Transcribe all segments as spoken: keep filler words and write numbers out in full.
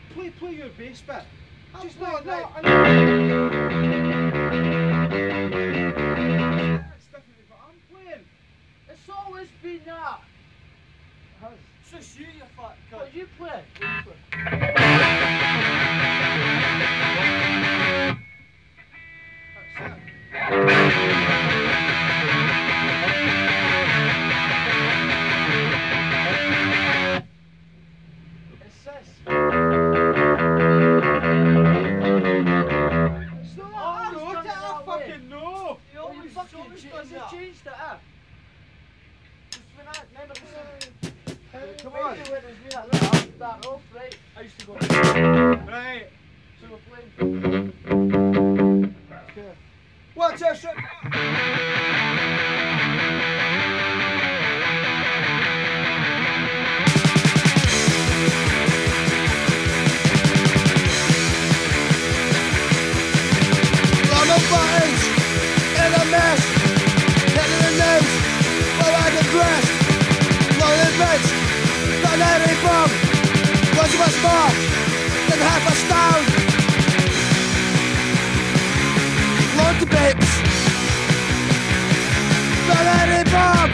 play, play your bass bit. I'm Just playing, not, right. not. I know. That's different to what I'm playing. It's always been that. It has. It's just you, you fat cunt. What you play? What you play? It's this. It's not. I Always wrote done it. it I that way. fucking know. You Oh, always, you you fucking always ch- done has it that. changed it, eh? Just when I remember this. Come Maybe on. when it was me that that, that off, right? I used to go. Right. So we're playing. Okay. Watch out, shit. Llama buttons in a mess, hitting the news, while I digress. Lonely bitch, got any bomb, was much more than half a stone. Lonely bitch, got any bomb.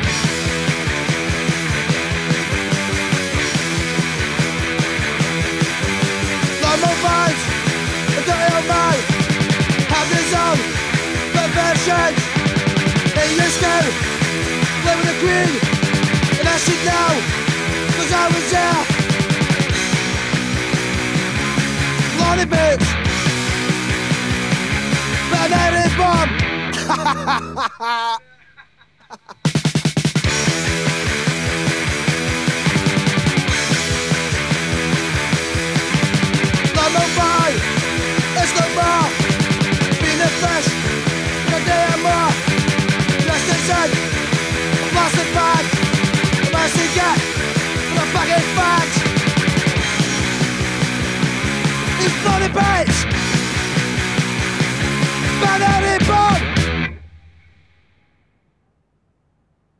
Llama vines, a dirty old man. Have his own perversions. He used to live with the queen, and I should know, cause I was there. Lonely bitch, but I didn't bomb.